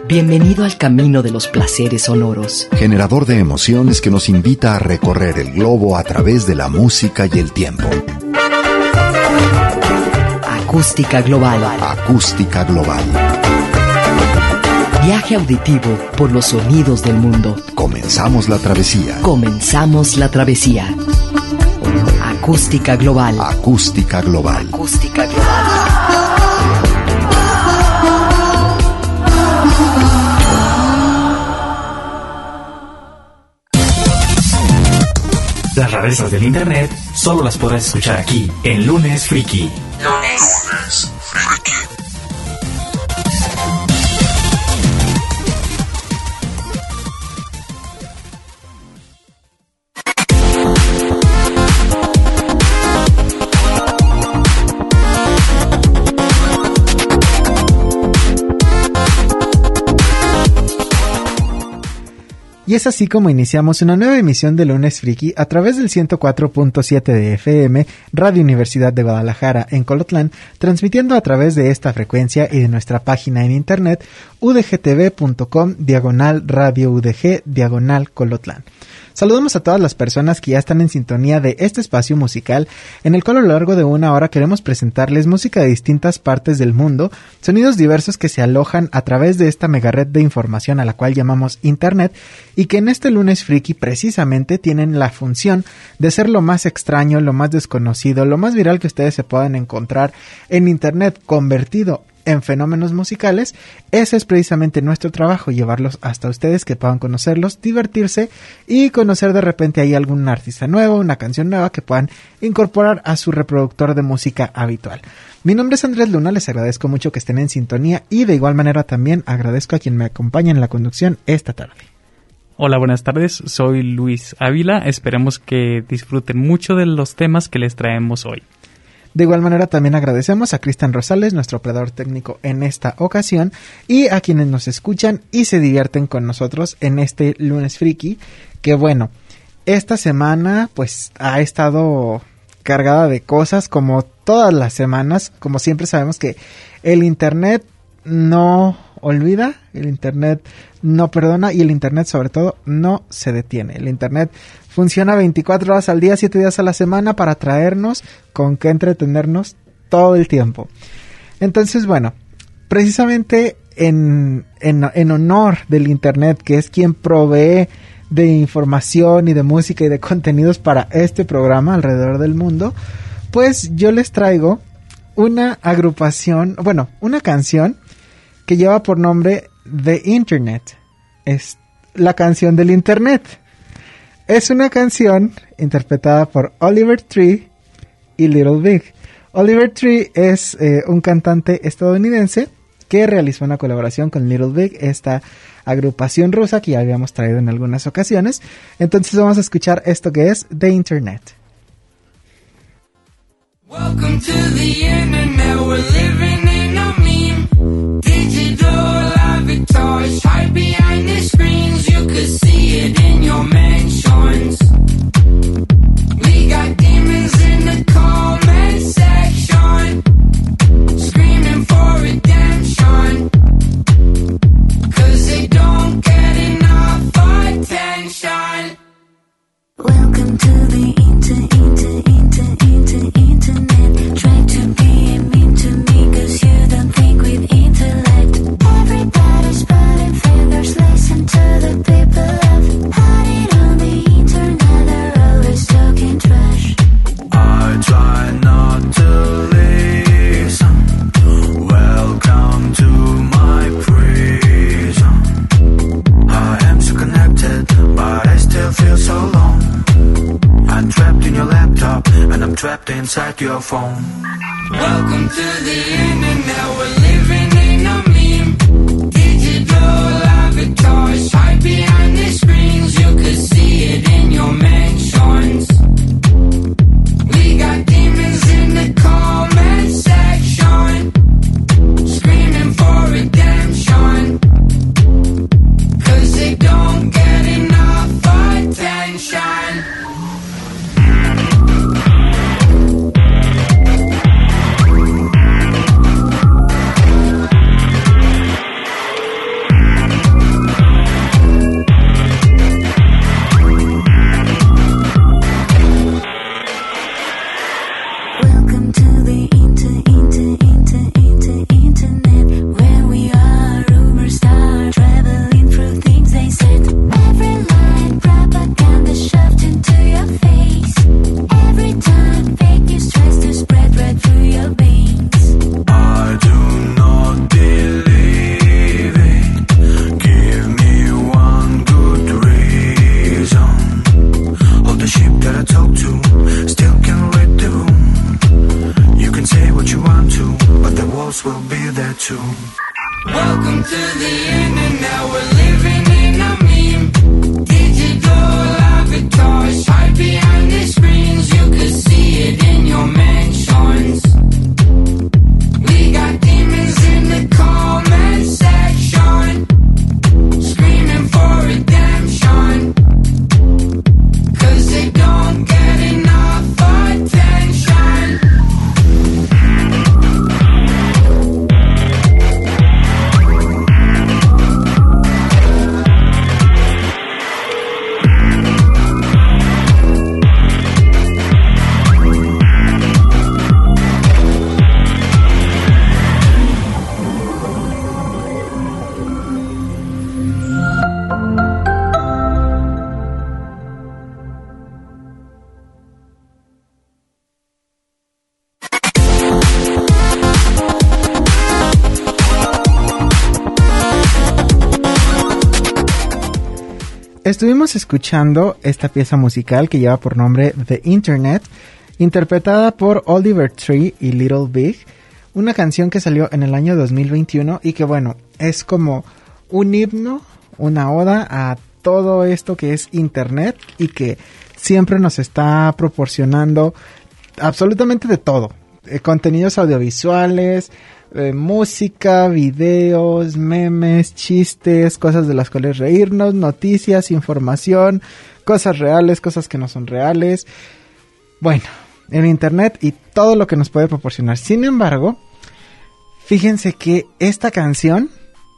Bienvenido al camino de los placeres sonoros. Generador de emociones que nos invita a recorrer el globo a través de la música y el tiempo. Acústica Global. Acústica Global. Viaje auditivo por los sonidos del mundo. Comenzamos la travesía. Comenzamos la travesía. Acústica Global. Acústica Global. Acústica Global. Las rarezas del internet solo las podrás escuchar aquí en Lunes Friki. Lunes Friki. Y es así como iniciamos una nueva emisión de Lunes Friki a través del 104.7 de FM, Radio Universidad de Guadalajara en Colotlán, transmitiendo a través de esta frecuencia y de nuestra página en internet udgtv.com/radio udg/Colotlán. Saludamos a todas las personas que ya están en sintonía de este espacio musical, en el cual a lo largo de una hora queremos presentarles música de distintas partes del mundo, sonidos diversos que se alojan a través de esta mega red de información a la cual llamamos Internet, y que en este Lunes Friki precisamente tienen la función de ser lo más extraño, lo más desconocido, lo más viral que ustedes se puedan encontrar en Internet convertido en fenómenos musicales. Ese es precisamente nuestro trabajo, llevarlos hasta ustedes, que puedan conocerlos, divertirse y conocer de repente ahí algún artista nuevo, una canción nueva que puedan incorporar a su reproductor de música habitual. Mi nombre es Andrés Luna, les agradezco mucho que estén en sintonía y de igual manera también agradezco a quien me acompaña en la conducción esta tarde. Hola, buenas tardes, soy Luis Ávila, esperemos que disfruten mucho de los temas que les traemos hoy. De igual manera también agradecemos a Cristian Rosales, nuestro operador técnico en esta ocasión, y a quienes nos escuchan y se divierten con nosotros en este Lunes Friki, que bueno, esta semana pues ha estado cargada de cosas como todas las semanas. Como siempre sabemos que el internet no olvida, el internet no perdona y el internet sobre todo no se detiene. El internet funciona 24 horas al día, 7 días a la semana para traernos con qué entretenernos todo el tiempo. Entonces, bueno, precisamente en honor del internet, que es quien provee de información y de música y de contenidos para este programa alrededor del mundo, pues yo les traigo una agrupación, bueno, una canción que lleva por nombre The Internet. Es la canción del internet. Es una canción interpretada por Oliver Tree y Little Big. Oliver Tree es un cantante estadounidense que realizó una colaboración con Little Big, esta agrupación rusa que ya habíamos traído en algunas ocasiones. Entonces vamos a escuchar esto que es The Internet. Welcome to the internet, we're living in a meme. Digital avatars hide behind the screens. You could see it in your mansions. We got demons in the comment section, screaming for redemption, 'cause they don't get enough attention. Welcome to the internet. Try to be mean to me 'cause you don't think with intellect. Everybody's putting fingers, listen to the people of hiding on the internet. They're always talking trash. I try not to listen. Welcome to my prison. I am so connected, but I still feel so alone. I'm trapped in your laptop, and I'm trapped inside your phone. Welcome to the internet, we're living in a meme. Digital avatars hide behind the screens. You could see it in your mansions. We got demons in the comment section, screaming for redemption, 'cause they don't get enough attention. that I talk to still can't read the room. You can say what you want to, but the walls will be there too. Welcome to the internet, we're living in a meme. Digital avatars hide behind the screens. You could see it in your mansions. We got demons in the comment section, screaming for redemption, 'cause they don't get enough attention. Estuvimos escuchando esta pieza musical que lleva por nombre The Internet, interpretada por Oliver Tree y Little Big, una canción que salió en el año 2021 y que bueno, es como un himno, una oda a todo esto que es Internet y que siempre nos está proporcionando absolutamente de todo, contenidos audiovisuales, música, videos, memes, chistes, cosas de las cuales reírnos, noticias, información, cosas reales, cosas que no son reales. Bueno, el internet y todo lo que nos puede proporcionar. Sin embargo, fíjense que esta canción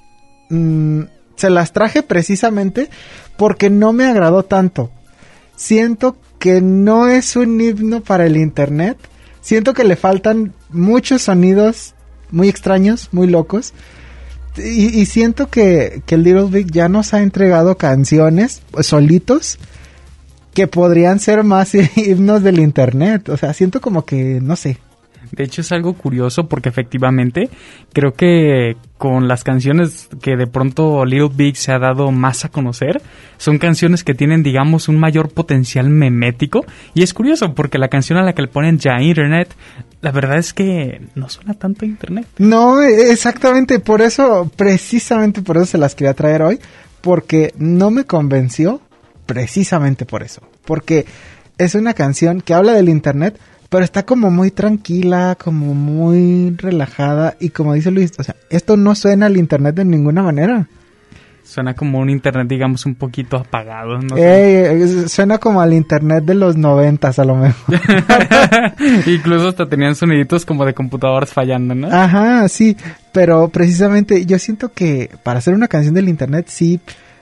se las traje precisamente porque no me agradó tanto. Siento que no es un himno para el internet. Siento que le faltan muchos sonidos muy extraños, muy locos. Y siento que Little Big ya nos ha entregado canciones solitos que podrían ser más himnos del internet. O sea, siento como que, no sé. De hecho es algo curioso porque efectivamente creo que con las canciones que de pronto Little Big se ha dado más a conocer, son canciones que tienen, digamos, un mayor potencial memético. Y es curioso porque la canción a la que le ponen ya Internet, la verdad es que no suena tanto a internet. No, exactamente, por eso, precisamente por eso se las quería traer hoy, porque no me convenció, precisamente por eso. Porque es una canción que habla del internet, pero está como muy tranquila, como muy relajada, y como dice Luis, o sea, esto no suena al internet de ninguna manera. Suena como un internet, digamos, un poquito apagado, ¿no? Suena como al internet de los 90s, a lo mejor. Incluso hasta tenían soniditos como de computadoras fallando, ¿no? Ajá, sí, pero precisamente yo siento que para hacer una canción del internet, sí,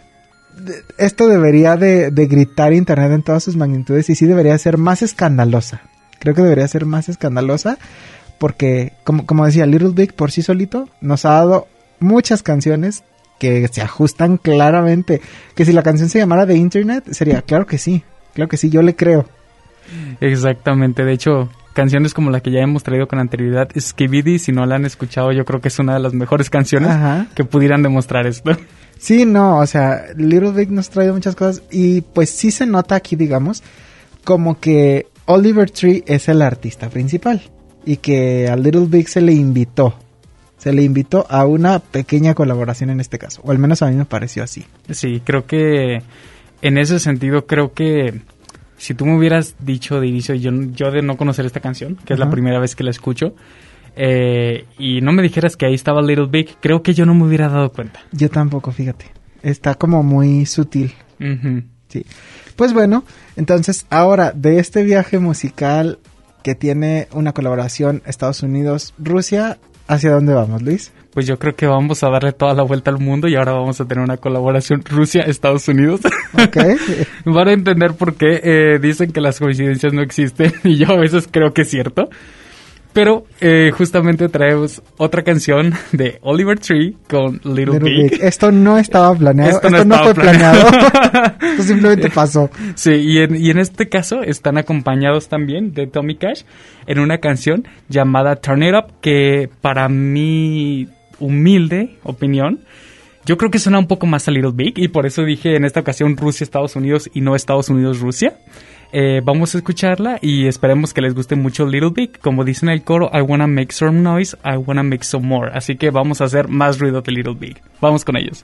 esto debería de gritar internet en todas sus magnitudes y sí debería ser más escandalosa. Creo que debería ser más escandalosa porque, como decía, Little Big por sí solito nos ha dado muchas canciones que se ajustan claramente. Que si la canción se llamara The Internet, sería, claro que sí, yo le creo. Exactamente, de hecho, canciones como la que ya hemos traído con anterioridad, Skibidi, si no la han escuchado, yo creo que es una de las mejores canciones que pudieran demostrar esto. Sí, no, o sea, Little Big nos trae muchas cosas y pues sí se nota aquí, digamos, como que Oliver Tree es el artista principal y que a Little Big se le invitó a una pequeña colaboración en este caso, o al menos a mí me pareció así. Sí, creo que en ese sentido, creo que si tú me hubieras dicho de inicio, yo de no conocer esta canción, que es la primera vez que la escucho, y no me dijeras que ahí estaba Little Big, creo que yo no me hubiera dado cuenta. Yo tampoco, fíjate, está como muy sutil. Sí. Pues bueno, entonces ahora de este viaje musical que tiene una colaboración Estados Unidos-Rusia, ¿hacia dónde vamos, Luis? Pues yo creo que vamos a darle toda la vuelta al mundo y ahora vamos a tener una colaboración Rusia-Estados Unidos. Ok. Van a entender por qué dicen que las coincidencias no existen y yo a veces creo que es cierto. Pero justamente traemos otra canción de Oliver Tree con Little Big. Esto no estaba planeado. Esto no fue planeado. Esto simplemente pasó. Sí, y en este caso están acompañados también de Tommy Cash en una canción llamada Turn It Up, que para mi humilde opinión, yo creo que suena un poco más a Little Big y por eso dije en esta ocasión Rusia-Estados Unidos y no Estados Unidos-Rusia. vamos a escucharla y esperemos que les guste mucho Little Big. Como dice en el coro, I wanna make some noise, I wanna make some more. Así que vamos a hacer más ruido de Little Big. Vamos con ellos.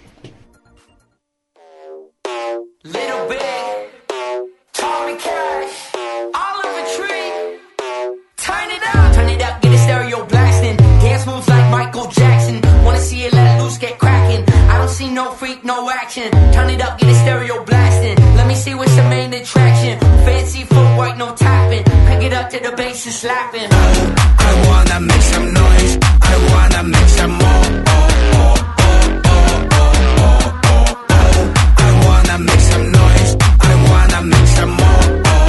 Little Big, Tommy Cash, Oliver Tree. Turn it up, get the stereo blasting. Dance moves like Michael Jackson. Wanna see it let loose, get cracking. I don't see no freak, no action. Turn it up, get the stereo blasting. Let me see what's the main attraction. Fancy footwork, no tapping. Pick it up to the bass and slapping. I wanna make some noise. I wanna make some more. I wanna make some noise. I wanna make some more.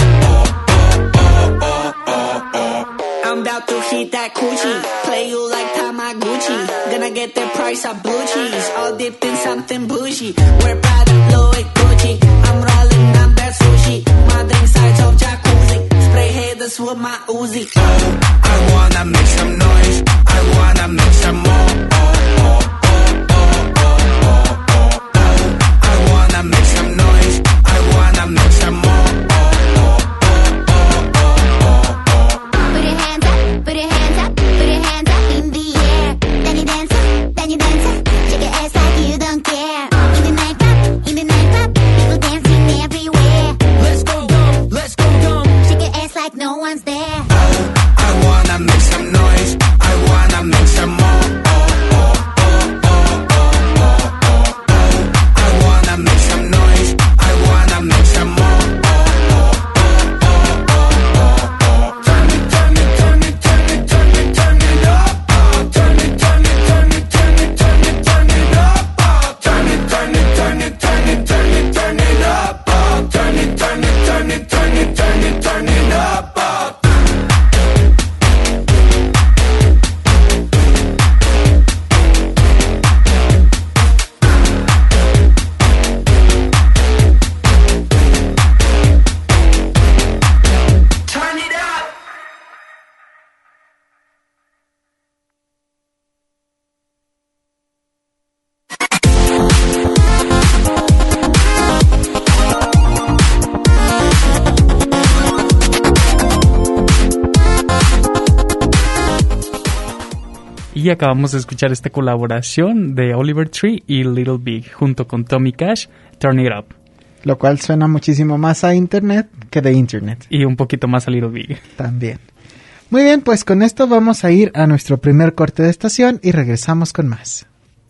I'm about to hit that coochie. Play you like Tamaguchi. Gonna get the price of blue cheese. All dipped in something bougie. We're Prada, Louis, Gucci. I'm rolling up that sushi. Modeling sides of jacuzzi. Spray haters with my Uzi. I wanna make some noise. I wanna make some more. I wanna make some noise. I wanna make some more. Put your hands up, put your hands up, put your hands up in the air. Then you dance up, then you dance up. Shake your ass like you don't care. In the nightclub, people dancing everywhere. Let's go, let's go, Shake your ass like no one's there. I wanna make some noise. I wanna make some more. I wanna make some noise. I wanna make some more. Turn it, turn it, turn it, turn it, turn it, turn it up. Turn it, turn it, turn it, turn it, turn it, turn it up. Turn it, turn it, turn it, turn it, turn it, turn it up. Turn it, turn it, turn it, turn it, turn it, turn it up. turn it up. Y acabamos de escuchar esta colaboración de Oliver Tree y Little Big junto con Tommy Cash, Turn It Up. Lo cual suena muchísimo más a internet que de internet Y un poquito más a Little Big. también. Muy bien, pues con esto vamos a ir a nuestro primer corte de estación y regresamos con más.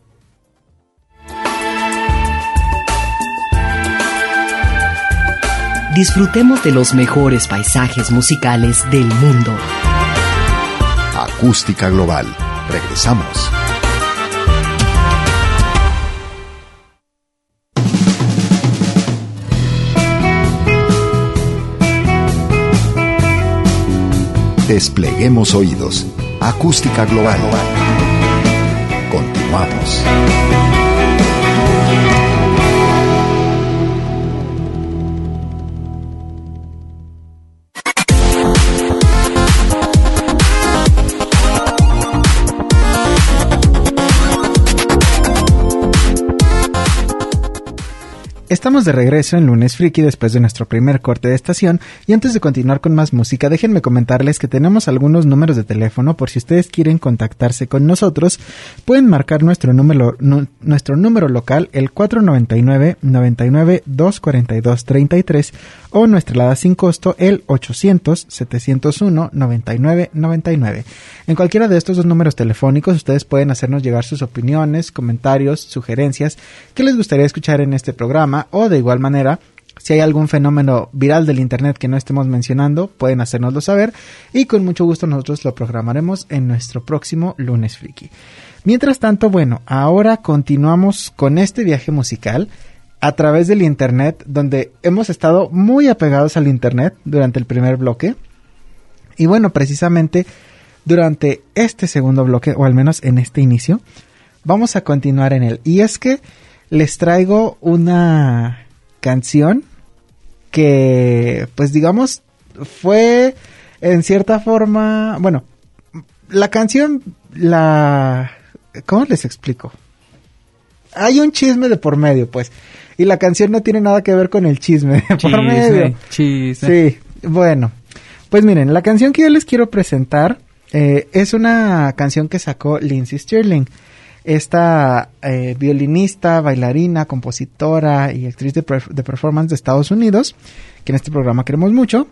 Disfrutemos de los mejores paisajes musicales del mundo. Acústica Global. Regresamos. Despleguemos oídos. Acústica Global. Continuamos. Estamos de regreso en Lunes Friki después de nuestro primer corte de estación y antes de continuar con más música déjenme comentarles que tenemos algunos números de teléfono por si ustedes quieren contactarse con nosotros. Pueden marcar nuestro número local el 499-99-242-33 o nuestra alada sin costo el 800-701-9999. En cualquiera de estos dos números telefónicos ustedes pueden hacernos llegar sus opiniones, comentarios, sugerencias que les gustaría escuchar en este programa o de igual manera, si hay algún fenómeno viral del internet que no estemos mencionando, pueden hacérnoslo saber y con mucho gusto nosotros lo programaremos en nuestro próximo Lunes Friki. Mientras tanto, bueno, ahora continuamos con este viaje musical a través del internet, donde hemos estado muy apegados al internet durante el primer bloque. Y bueno, precisamente durante este segundo bloque, o al menos en este inicio, vamos a continuar en él. Y es que les traigo una canción que, pues digamos, fue en cierta forma... Bueno, la canción, ¿cómo les explico? Hay un chisme de por medio, pues. y la canción no tiene nada que ver con el chisme de por medio. Chisme. Sí, bueno. Pues miren, la canción que yo les quiero presentar es una canción que sacó Lindsey Stirling. Esta violinista, bailarina, compositora y actriz de performance de Estados Unidos, que en este programa queremos mucho,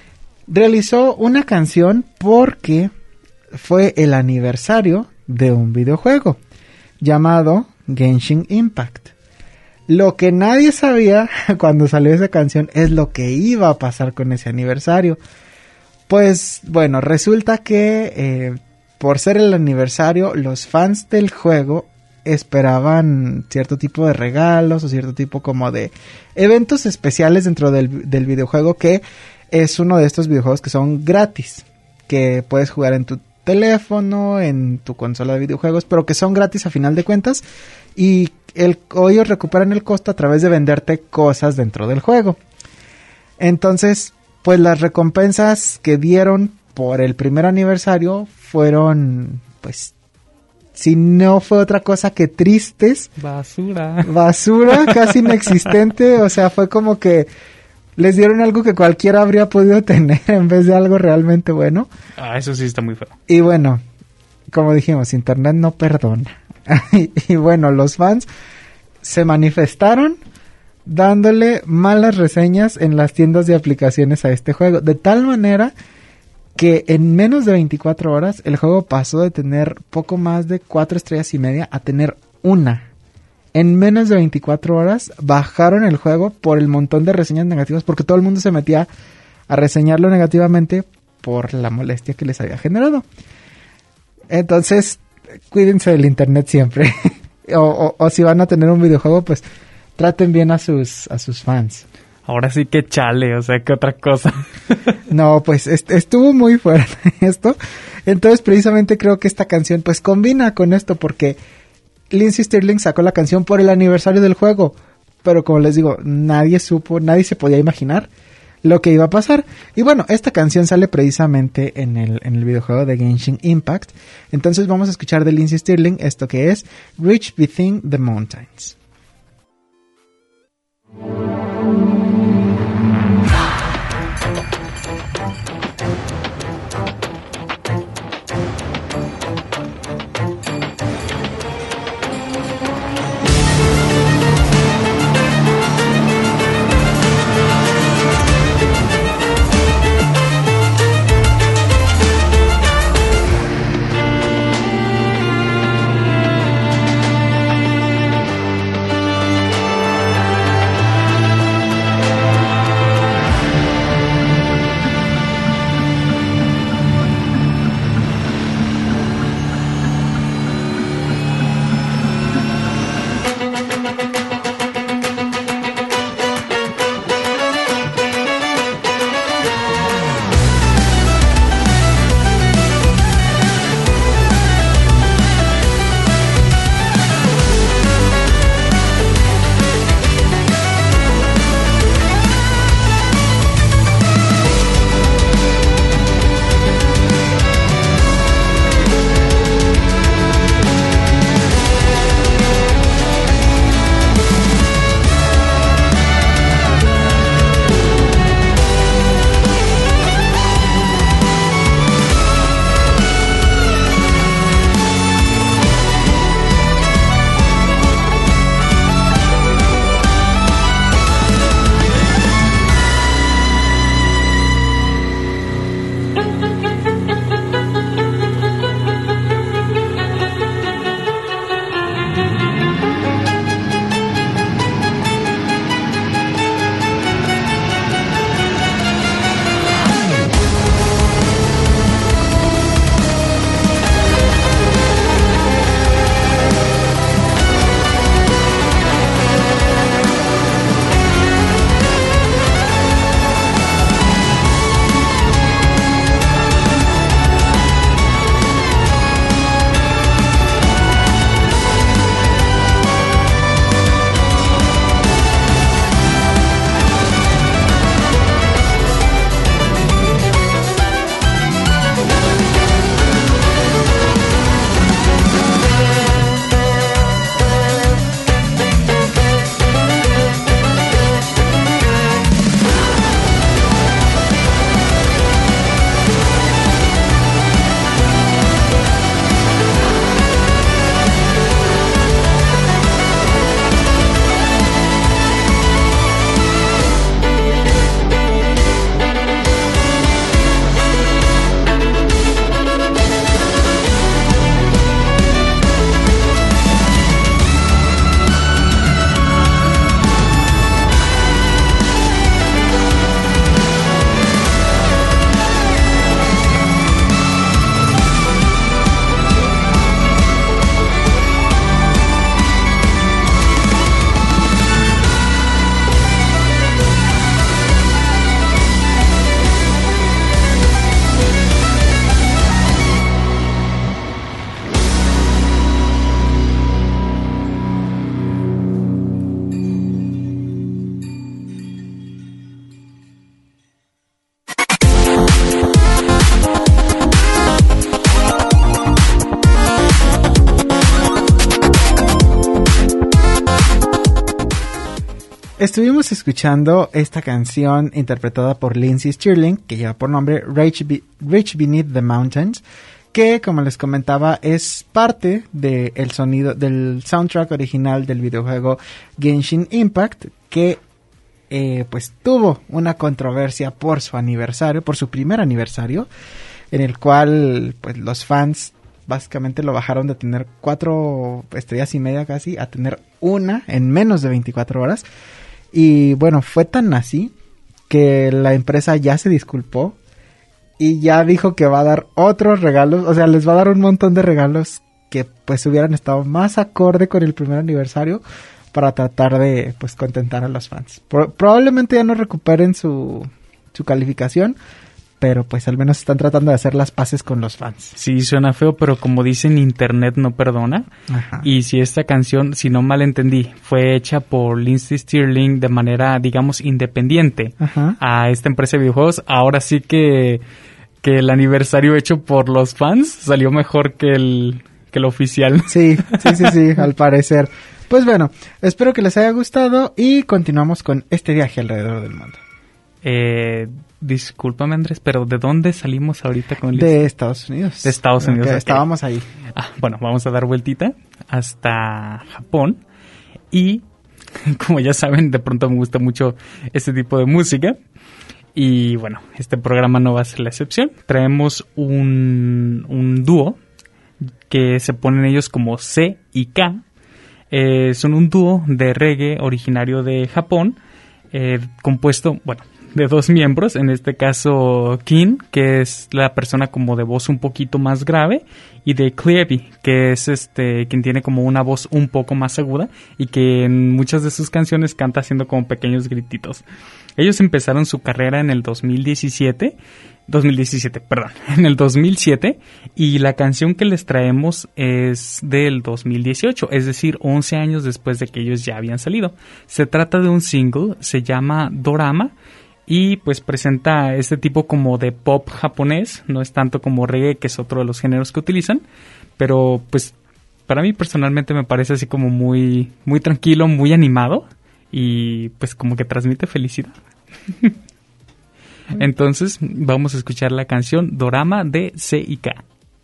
realizó una canción porque fue el aniversario de un videojuego llamado Genshin Impact. Lo que nadie sabía cuando salió esa canción es lo que iba a pasar con ese aniversario. Pues bueno, resulta que por ser el aniversario, los fans del juego esperaban cierto tipo de regalos o cierto tipo como de eventos especiales dentro del videojuego, que es uno de estos videojuegos que son gratis, que puedes jugar en tu teléfono, en tu consola de videojuegos, pero que son gratis a final de cuentas, y ellos recuperan el costo a través de venderte cosas dentro del juego. Entonces, pues las recompensas que dieron por el primer aniversario fueron, pues, si no fue otra cosa que tristes. Basura, casi inexistente. O sea, fue como que les dieron algo que cualquiera habría podido tener en vez de algo realmente bueno. Eso sí está muy feo. Y bueno, como dijimos, internet no perdona. Y bueno, los fans se manifestaron dándole malas reseñas en las tiendas de aplicaciones a este juego, de tal manera que en menos de 24 horas el juego pasó de tener poco más de 4 estrellas y media a tener 1. En menos de 24 horas bajaron el juego por el montón de reseñas negativas, porque todo el mundo se metía a reseñarlo negativamente por la molestia que les había generado. Entonces, cuídense del internet siempre. o si van a tener un videojuego, pues traten bien a sus fans. Ahora sí que chale, o sea, que otra cosa. No, pues estuvo muy fuerte esto. Entonces, precisamente creo que esta canción pues combina con esto, porque Lindsey Stirling sacó la canción por el aniversario del juego, pero como les digo, nadie se podía imaginar lo que iba a pasar. Y bueno, esta canción sale precisamente en el videojuego de Genshin Impact. Entonces vamos a escuchar de Lindsey Stirling esto que es Reach Within the Mountains. Estuvimos escuchando esta canción interpretada por Lindsey Stirling, que lleva por nombre Rage Beneath the Mountains, que, como les comentaba, es parte del sonido del soundtrack original del videojuego Genshin Impact, que pues tuvo una controversia por su aniversario, por su primer aniversario, en el cual pues los fans básicamente lo bajaron de tener 4 estrellas y media casi a tener 1 en menos de 24 horas. Y bueno, fue tan así que la empresa ya se disculpó y ya dijo que va a dar otros regalos, o sea, les va a dar un montón de regalos que pues hubieran estado más acorde con el primer aniversario para tratar de pues contentar a los fans. Probablemente ya no recuperen su calificación, pero pues al menos están tratando de hacer las paces con los fans. Sí, suena feo, pero como dicen, internet no perdona. Ajá. Y si esta canción, si no mal entendí, fue hecha por Lindsey Stirling de manera, digamos, independiente, ajá, a esta empresa de videojuegos, ahora sí que el aniversario hecho por los fans salió mejor que el oficial. Sí, al parecer. Pues bueno, espero que les haya gustado y continuamos con este viaje alrededor del mundo. Discúlpame, Andrés, pero ¿de dónde salimos ahorita con el... De Estados Unidos. De Estados Unidos. Okay. Estábamos ahí. Bueno, vamos a dar vueltita hasta Japón. Y, como ya saben, de pronto me gusta mucho este tipo de música. Y bueno, este programa no va a ser la excepción. Traemos un dúo que se ponen ellos como C y K. Son un dúo de reggae originario de Japón, compuesto, bueno, de 2 miembros, en este caso Kin, que es la persona como de voz un poquito más grave, y de Cleavy, que es quien tiene como una voz un poco más aguda y que en muchas de sus canciones canta haciendo como pequeños grititos. Ellos empezaron su carrera en el 2007, en el 2007, y la canción que les traemos es del 2018, es decir, 11 años después de que ellos ya habían salido. Se trata de un single, se llama Dorama, y pues presenta este tipo como de pop japonés, no es tanto como reggae, que es otro de los géneros que utilizan, pero pues para mí personalmente me parece así como muy, muy tranquilo, muy animado, y pues como que transmite felicidad. Entonces vamos a escuchar la canción Dorama de C&K.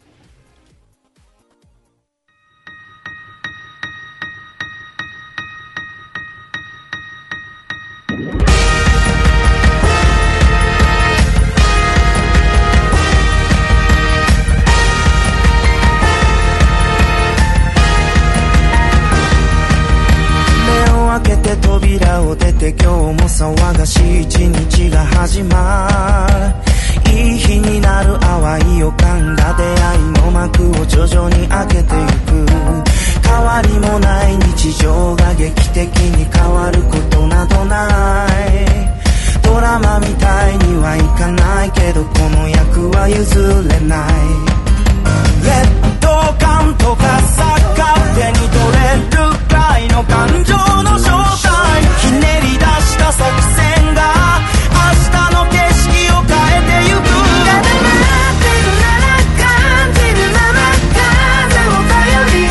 扉を出て今日も騒がしい一日が始まるいい日になる淡い予感が出会いの幕を徐々に開けてゆく変わりもない日常が劇的に変わることなどないドラマみたいにはいかないけどこの役は譲れない劣等感とかさ勝手に取れるくらいの感情の正体ひねり出した作戦が明日の景色を変えてゆく固まってるなら感じるまま風を頼り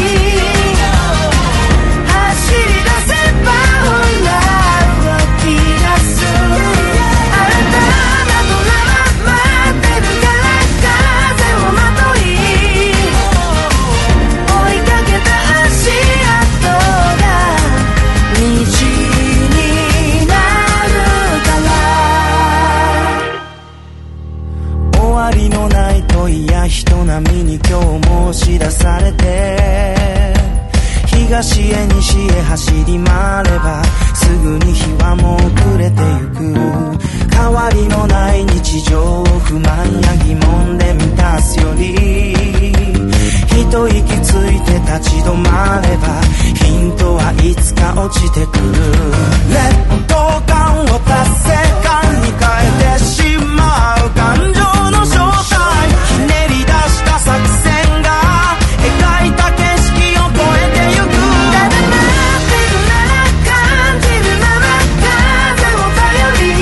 走り出せば本来動き出すあなたがドラマ待ってるから風をまとい追いかけた足跡が道になるから終わりのない問いや人並みに今日も押し出されて東へ西へ走り回ればすぐに日はもう暮れてゆく変わりのない日常を不満や疑問で満たすより一息ついて立ち止まればヒントはいつか落ちてくる劣等感を達成感に変えてしまう感情の正体ひねり出した作戦が描いた景色を越えてゆく固まってるなら感じるまま風を頼り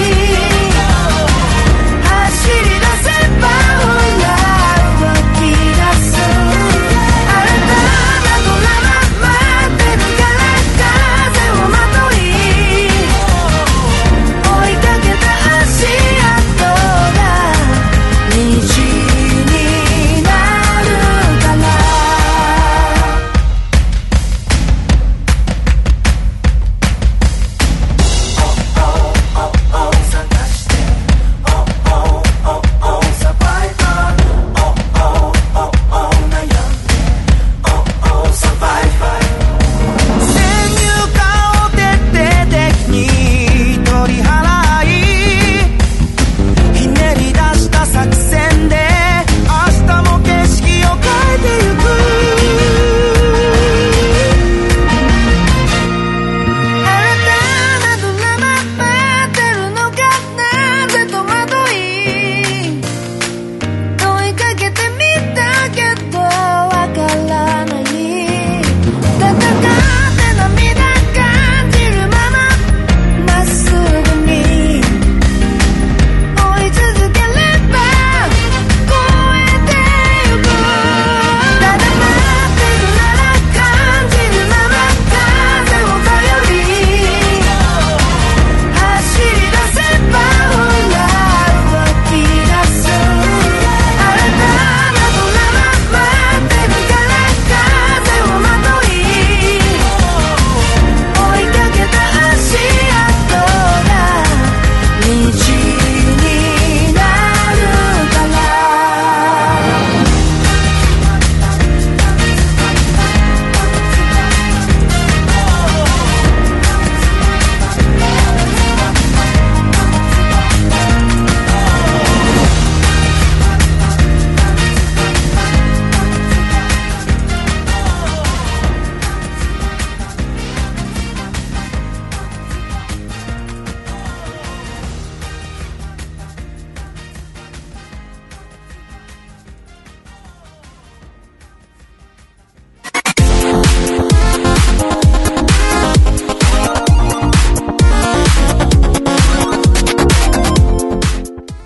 走り出せば本来動き出すあなたがドラマ待ってるから風をまとい追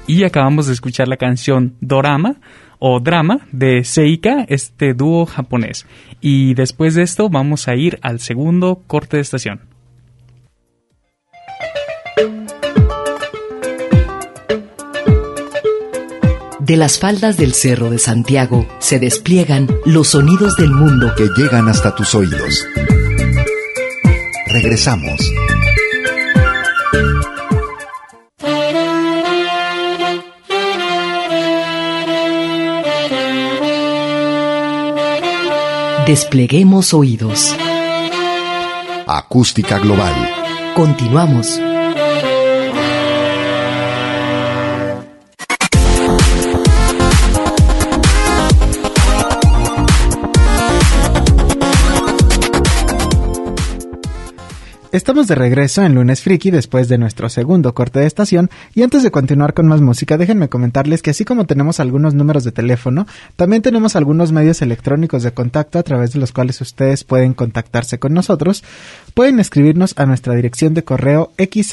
Y acabamos de escuchar la canción Dorama o Drama de Seika, este dúo japonés. Y después de esto vamos a ir al segundo corte de estación. De las faldas del Cerro de Santiago se despliegan los sonidos del mundo que llegan hasta tus oídos. Regresamos. Despleguemos oídos. Acústica Global. Continuamos. Estamos de regreso en Lunes Friki después de nuestro segundo corte de estación, y antes de continuar con más música, déjenme comentarles que así como tenemos algunos números de teléfono, también tenemos algunos medios electrónicos de contacto a través de los cuales ustedes pueden contactarse con nosotros. Pueden escribirnos a nuestra dirección de correo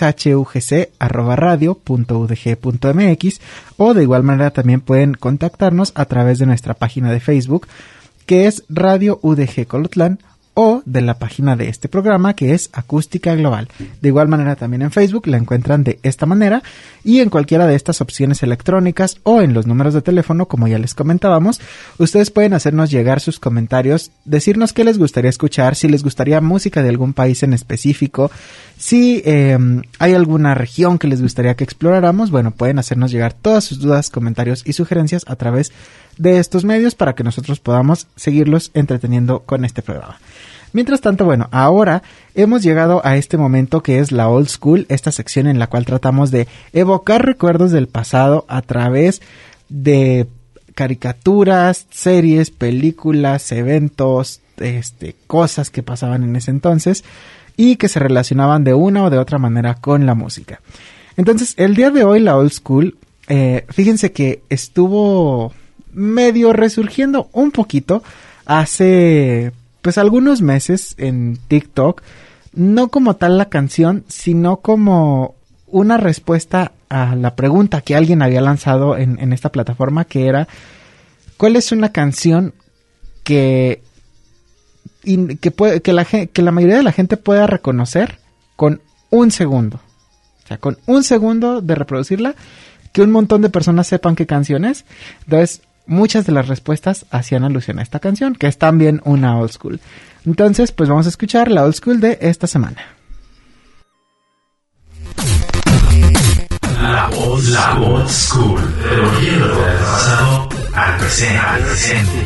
xhugc@radio.udg.mx, o de igual manera también pueden contactarnos a través de nuestra página de Facebook, que es Radio UDG Colotlán, o de la página de este programa, que es Acústica Global. De igual manera también en Facebook la encuentran de esta manera, y en cualquiera de estas opciones electrónicas o en los números de teléfono, como ya les comentábamos, ustedes pueden hacernos llegar sus comentarios, decirnos qué les gustaría escuchar, si les gustaría música de algún país en específico, si hay alguna región que les gustaría que exploráramos. Bueno, pueden hacernos llegar todas sus dudas, comentarios y sugerencias a través de estos medios para que nosotros podamos seguirlos entreteniendo con este programa. Mientras tanto, bueno, ahora hemos llegado a este momento que es la Old School, esta sección en la cual tratamos de evocar recuerdos del pasado a través de caricaturas, series, películas, eventos, cosas que pasaban en ese entonces y que se relacionaban de una o de otra manera con la música. Entonces, el día de hoy la Old School, fíjense que estuvo medio resurgiendo un poquito hace pues algunos meses en TikTok, no como tal la canción, sino como una respuesta a la pregunta que alguien había lanzado en esta plataforma, que era: ¿cuál es una canción que la mayoría de la gente pueda reconocer con un segundo? O sea, con un segundo de reproducirla, que un montón de personas sepan qué canción es. Entonces, muchas de las respuestas hacían alusión a esta canción, que es también una old school. Entonces, pues vamos a escuchar la old school de esta semana. La old school, volviendo del pasado al presente.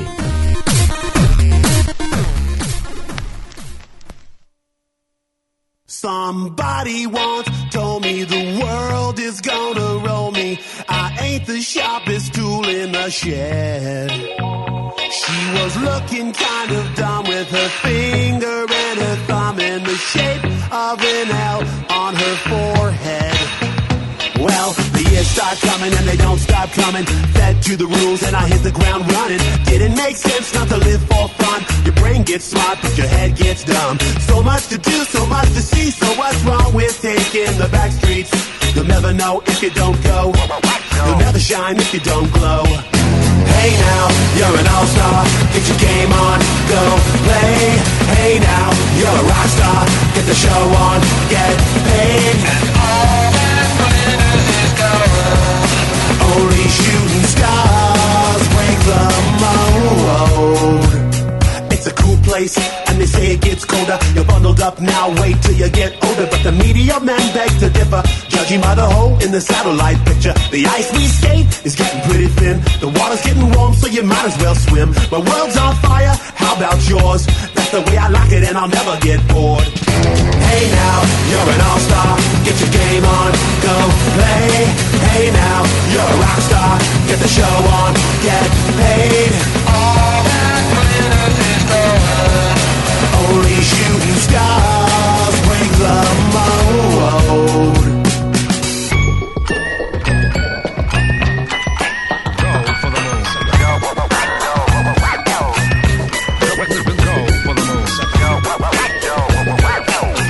Somebody once told me the world is gonna roll me. I ain't the sharpest tool in the shed. She was looking kind of dumb with her finger and her thumb in the shape of an L on her forehead. Well, the years start coming and they don't stop coming. Fed to the rules and I hit the ground running. Didn't make sense not to live for fun. Your brain gets smart but your head gets dumb. So much to do, so much to see. So what's wrong with taking the back streets? You'll never know if you don't go. You'll never shine if you don't glow. Hey now, you're an all-star. Get your game on, go play. Hey now, you're a rock star. Get the show on, get paid. And all that glitters is gold. Only shooting stars break the mold. It's a cool place, and they say it gets colder. You're bundled up now, wait till you get older. But the media men beg to differ, judging by the hole in the satellite picture. The ice we skate is getting pretty thin. The water's getting warm, so you might as well swim. My world's on fire, how about yours? That's the way I like it, and I'll never get bored. Hey now, you're an all-star. Get your game on, go play. Hey now, you're a rock star. Get the show on, get paid. All that glitters is gold. Only shooting stars break the mold.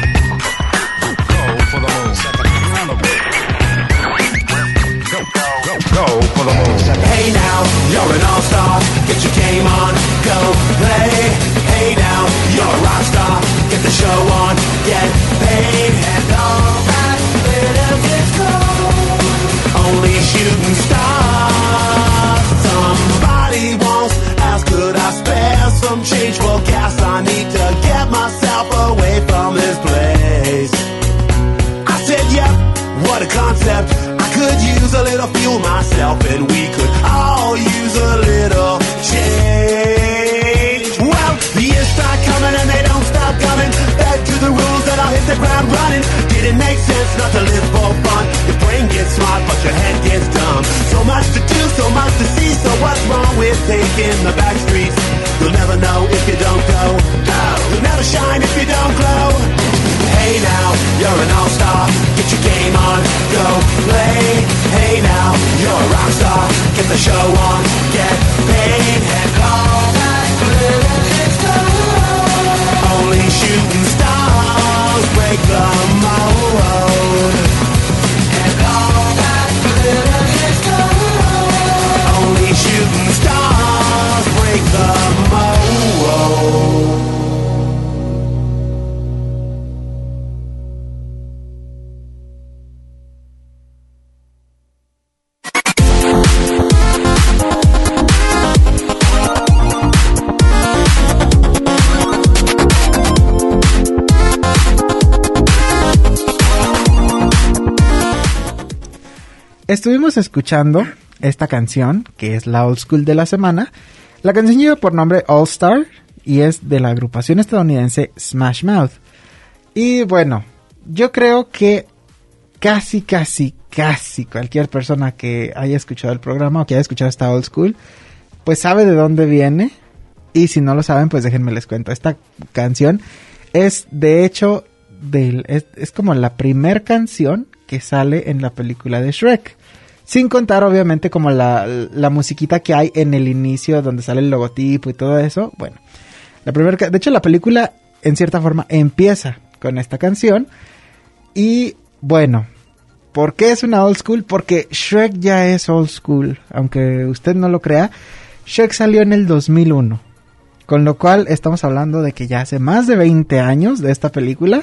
Go shooting stars. Somebody once asked, could I spare some change for gas? I need to get myself away from this place. I said, yep, what a concept. I could use a little fuel myself, and we could all use a little change. Well, the years start coming and they don't stop coming. Back to the rules that I'll hit the ground running. Didn't make sense not to live for fun. Your brain gets smart, but your head gets dumb. So much to do, so much to see. So what's wrong with taking the back streets? You'll never know if you don't go. You'll never shine if you don't glow. Hey now, you're an all-star. Get your game on, go play. Hey now, you're a rock star. Get the show on, get paid, and all that glitters gold. Only shooting stars break the mold. And all that glitters gold. Only shooting stars break the mold. Estuvimos escuchando esta canción, que es la Old School de la semana. La canción lleva por nombre All Star y es de la agrupación estadounidense Smash Mouth. Y bueno, yo creo que casi cualquier persona que haya escuchado el programa o que haya escuchado esta Old School, pues sabe de dónde viene. Y si no lo saben, pues déjenme les cuento. Esta canción es, de hecho, es como la primer canción que sale en la película de Shrek. Sin contar, obviamente, como la musiquita que hay en el inicio, donde sale el logotipo y todo eso. Bueno, de hecho, la película, en cierta forma, empieza con esta canción. Y, bueno, ¿por qué es una old school? Porque Shrek ya es old school. Aunque usted no lo crea, Shrek salió en el 2001. Con lo cual, estamos hablando de que ya hace más de 20 años de esta película.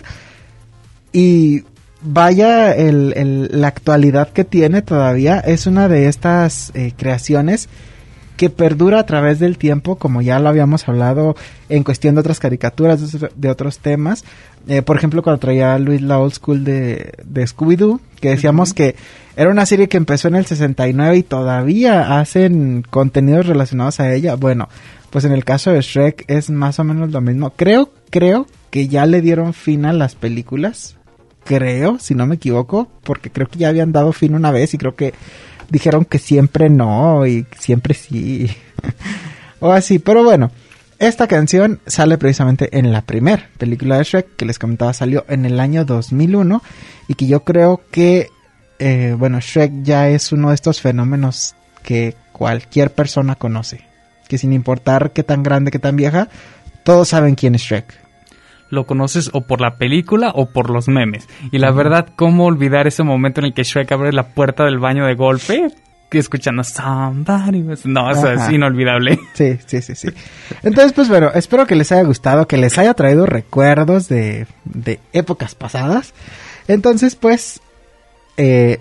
Y vaya, la actualidad que tiene todavía es una de estas creaciones que perdura a través del tiempo, como ya lo habíamos hablado en cuestión de otras caricaturas, de otros temas. Por ejemplo, cuando traía Luis la Old School de Scooby-Doo, que decíamos que era una serie que empezó en el 69 y todavía hacen contenidos relacionados a ella. Bueno, pues en el caso de Shrek es más o menos lo mismo. Creo que ya le dieron fin a las películas. Creo, si no me equivoco, porque creo que ya habían dado fin una vez y creo que dijeron que siempre no y siempre sí. O así, pero bueno, esta canción sale precisamente en la primera película de Shrek, que les comentaba salió en el año 2001 y que yo creo que, bueno, Shrek ya es uno de estos fenómenos que cualquier persona conoce, que sin importar qué tan grande, qué tan vieja, todos saben quién es Shrek. Lo conoces o por la película o por los memes. Y la verdad, ¿cómo olvidar ese momento en el que Shrek abre la puerta del baño de golpe? Que escuchando somebody. No, eso es inolvidable. Sí. Entonces, pues bueno, espero que les haya gustado, que les haya traído recuerdos de épocas pasadas. Entonces, pues, de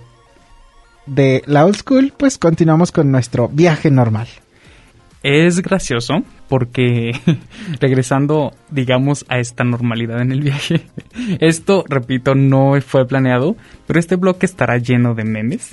la old school, pues continuamos con nuestro viaje normal. Es gracioso porque regresando, digamos, a esta normalidad en el viaje, esto, repito, no fue planeado, pero este bloque estará lleno de memes.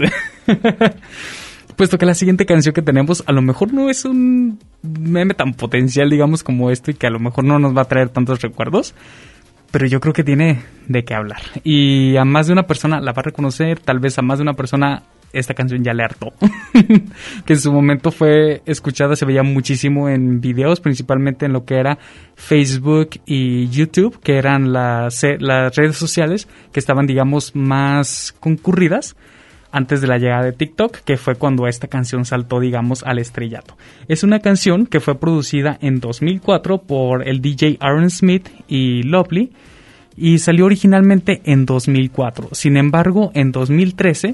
Puesto que la siguiente canción que tenemos a lo mejor no es un meme tan potencial, digamos, como esto y que a lo mejor no nos va a traer tantos recuerdos, pero yo creo que tiene de qué hablar. Y a más de una persona la va a reconocer, tal vez a más de una persona esta canción ya le hartó. Que en su momento fue escuchada, se veía muchísimo en videos, principalmente en lo que era Facebook y YouTube, que eran las redes sociales que estaban, digamos, más concurridas antes de la llegada de TikTok, que fue cuando esta canción saltó, digamos, al estrellato. Es una canción que fue producida en 2004 por el DJ Aaron Smith y Lovely y salió originalmente en 2004. Sin embargo, en 2013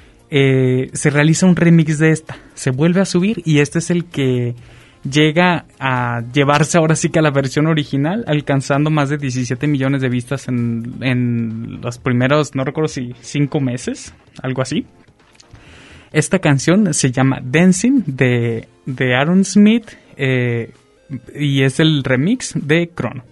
se realiza un remix de esta, se vuelve a subir y este es el que llega a llevarse ahora sí que a la versión original, alcanzando más de 17 millones de vistas en los primeros, no recuerdo si 5 meses, algo así. Esta canción se llama Dancing de Aaron Smith y es el remix de Chrono.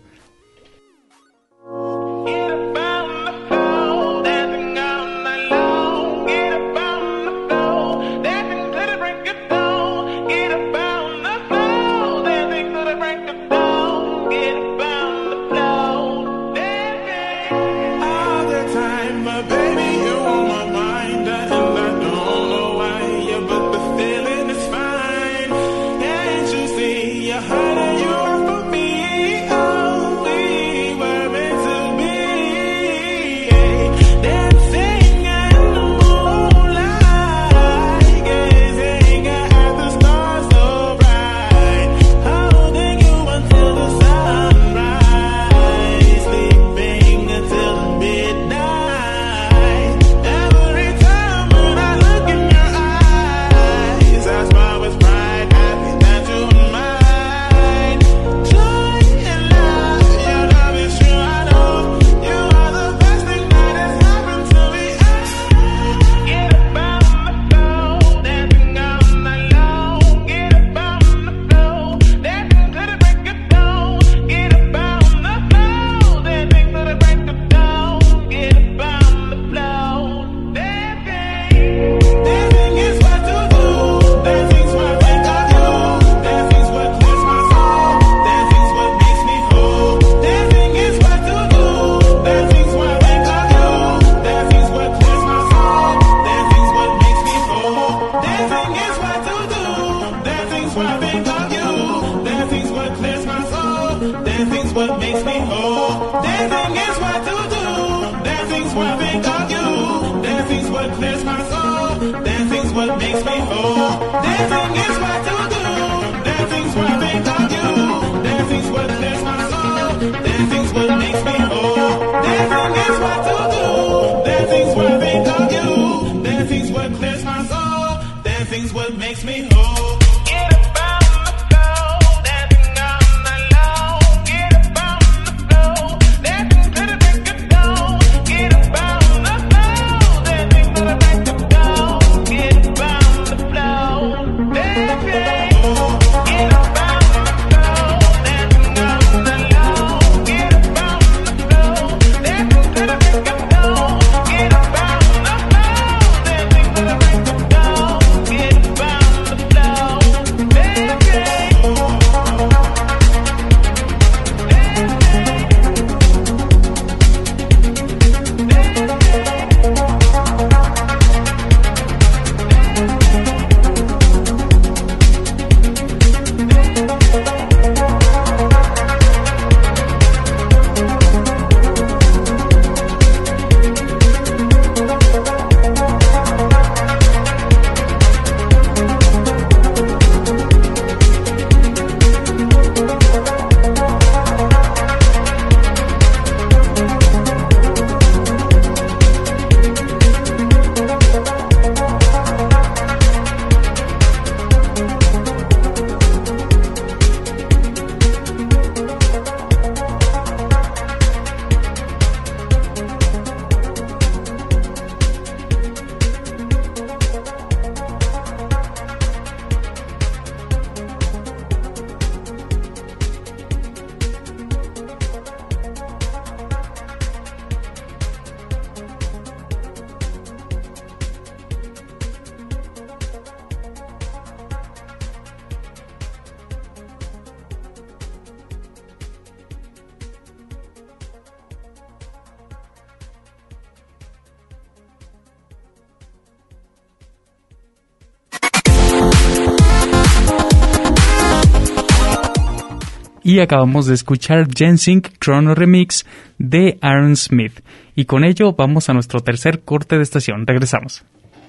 Y acabamos de escuchar Dancing Chrono Remix de Aaron Smith. Y con ello vamos a nuestro tercer corte de estación. Regresamos.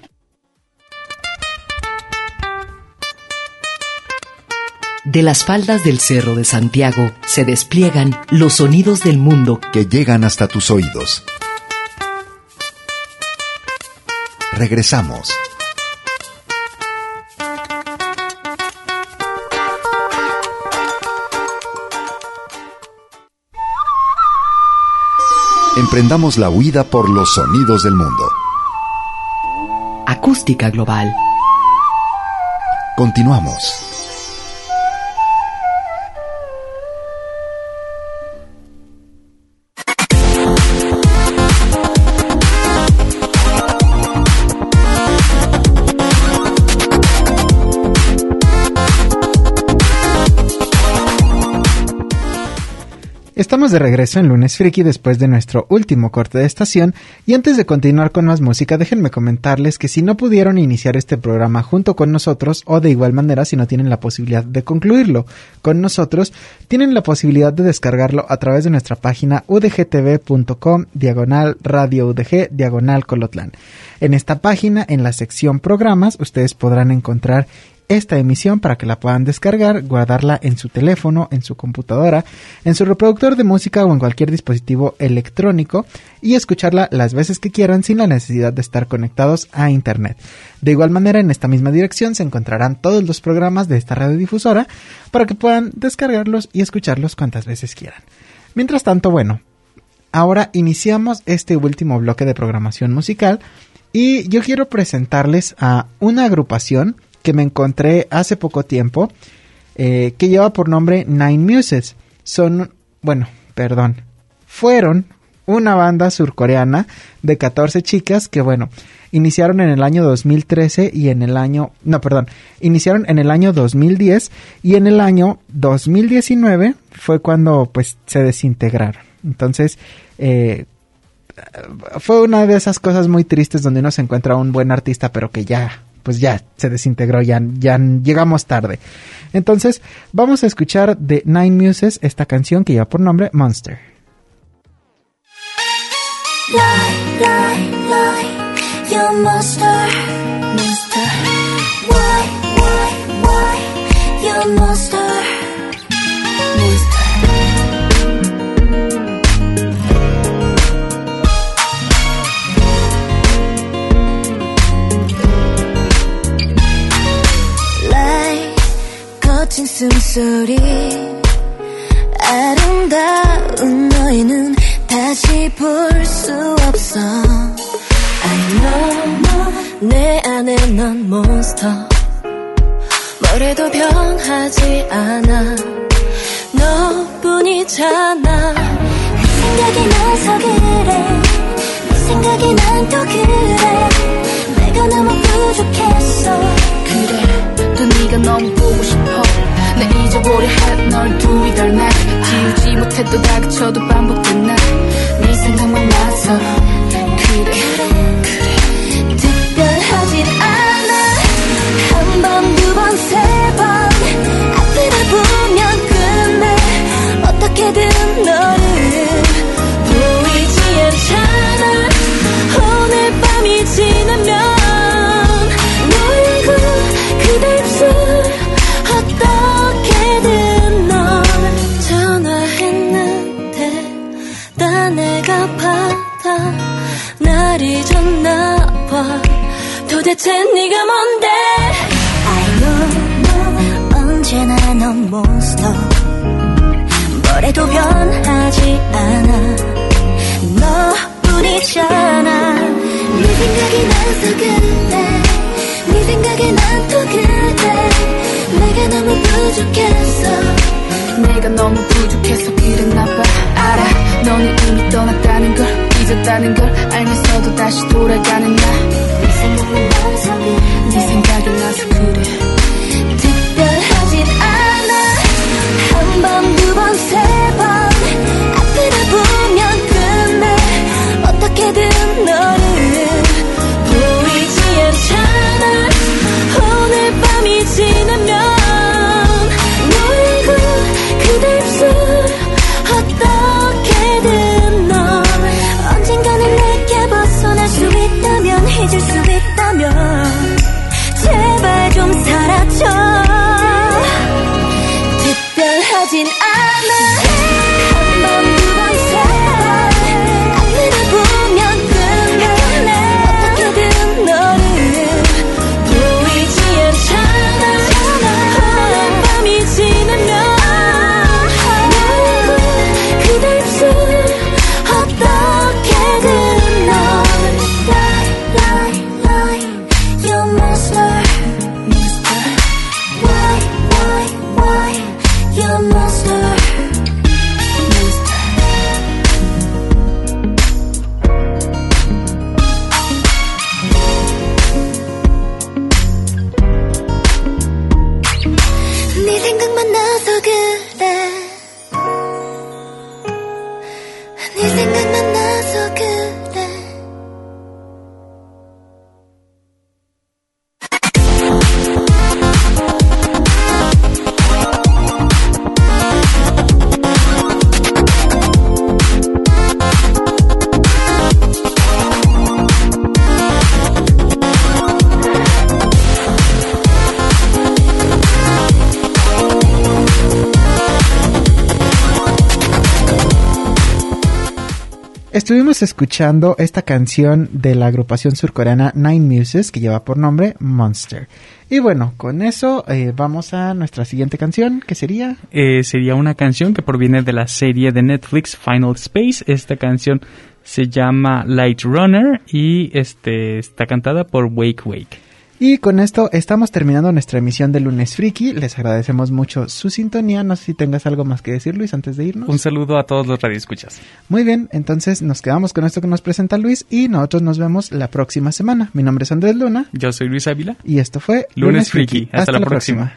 De las faldas del Cerro de Santiago se despliegan los sonidos del mundo que llegan hasta tus oídos. Regresamos. Emprendamos la huida por los sonidos del mundo. A Acústica Global. Continuamos. Estamos de regreso en Lunes Friki después de nuestro último corte de estación, y antes de continuar con más música, déjenme comentarles que si no pudieron iniciar este programa junto con nosotros, o de igual manera si no tienen la posibilidad de concluirlo con nosotros, tienen la posibilidad de descargarlo a través de nuestra página udgtv.com/radio udg/Colotlán. En esta página, en la sección programas, ustedes podrán encontrar esta emisión para que la puedan descargar, guardarla en su teléfono, en su computadora, en su reproductor de música o en cualquier dispositivo electrónico y escucharla las veces que quieran sin la necesidad de estar conectados a internet. De igual manera, en esta misma dirección se encontrarán todos los programas de esta radiodifusora para que puedan descargarlos y escucharlos cuantas veces quieran. Mientras tanto, bueno, ahora iniciamos este último bloque de programación musical y yo quiero presentarles a una agrupación que me encontré hace poco tiempo, que lleva por nombre Nine Muses. Fueron una banda surcoreana de 14 chicas que, iniciaron en el año 2013 y iniciaron en el año 2010 y en el año 2019 fue cuando, se desintegraron. Entonces, fue una de esas cosas muy tristes donde uno se encuentra un buen artista, pero que ya se desintegró, ya llegamos tarde. Entonces, vamos a escuchar de Nine Muses esta canción que lleva por nombre Monster. Lie, lie, lie, you're a monster, monster. Why, you're a monster, monster. 거친 숨소리 아름다운 너의 눈 다시 볼 수 없어 I know 내 안에 넌 몬스터 뭐래도 변하지 않아 너뿐이잖아 네 생각이 나서 그래 네 생각이 난 또 그래 내가 너무 부족했어 그래 또 네가 너무 보고 싶어 내 잊어보려 해 널 두이 덜 날 지우지 못해 또 다그쳐도 반복된 날 네 생각만 나서 그래 특별하진 않아 한 번, 두 번, 세 번 앞을 보면 끝내 어떻게든 너를 보이지 않잖아 오늘 밤이 지나면 그대 입술 어떻게든 널 전화했는데 다 내가 받아 날 잊었나봐 도대체 네가 뭔데 I know 언제나 넌 몬스터 뭐래도 변하지 않아 너뿐이잖아 네 생각이 나서 그래 네 생각에 난 또 그래 내가 너무 부족했어 내가 너무 부족해서 그랬나봐 알아 너는 이미 떠났다는 걸 잊었다는 걸 알면서도 다시 돌아가는 나 네 생각이 나서 그래 네 생각이 나서 그래 특별하진 않아 한 번, 두 번, 세 번 앞을 보면 끝내 어떻게든 너를 보이지 않잖아 오늘 밤이 지나면 놀고 그대 입술 어떻게든 널 언젠가는 내게 벗어날 수 있다면 잊을 수 있다면 제발 좀 네 생각만 나서 그래 네 생각만 나서 그래 Estuvimos escuchando esta canción de la agrupación surcoreana Nine Muses que lleva por nombre Monster. Y bueno, con eso vamos a nuestra siguiente canción, que sería... sería una canción que proviene de la serie de Netflix Final Space. Esta canción se llama Light Runner y está cantada por Wake Wake. Y con esto estamos terminando nuestra emisión de Lunes Friki. Les agradecemos mucho su sintonía. No sé si tengas algo más que decir, Luis, antes de irnos. Un saludo a todos los radioescuchas. Muy bien, entonces nos quedamos con esto que nos presenta Luis y nosotros nos vemos la próxima semana. Mi nombre es Andrés Luna. Yo soy Luis Ávila. Y esto fue Lunes Friki. Hasta la próxima.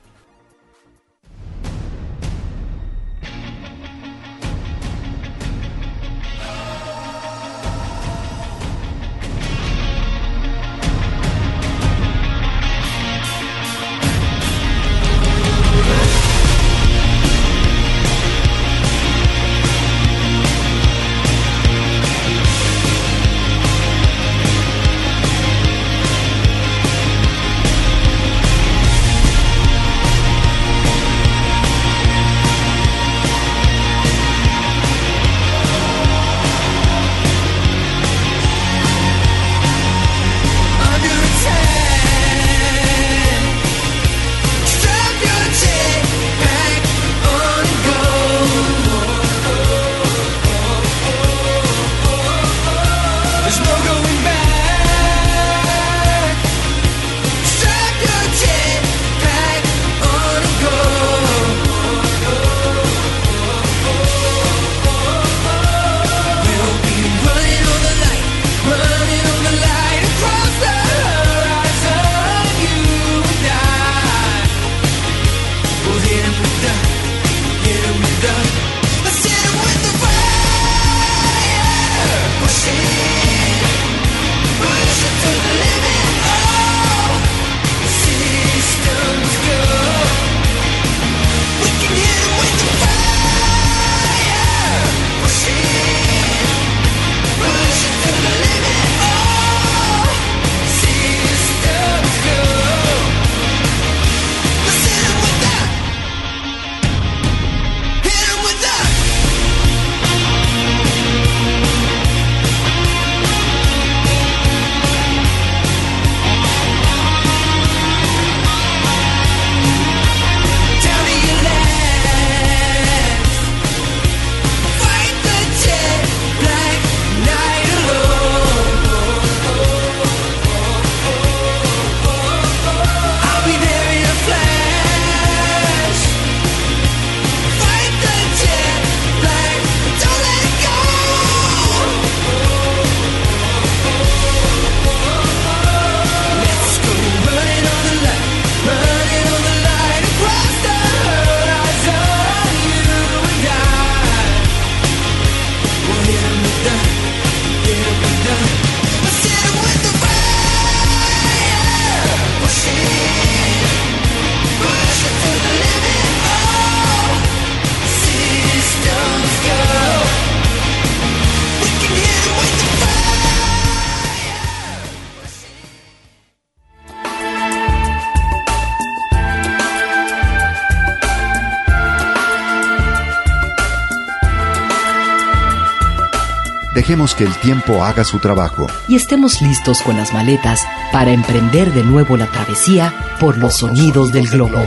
Dejemos que el tiempo haga su trabajo. Y estemos listos con las maletas para emprender de nuevo la travesía por los sonidos del globo.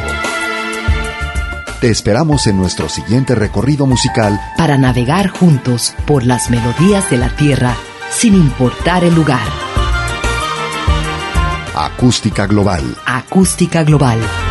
Te esperamos en nuestro siguiente recorrido musical para navegar juntos por las melodías de la tierra sin importar el lugar. Acústica Global. Acústica Global.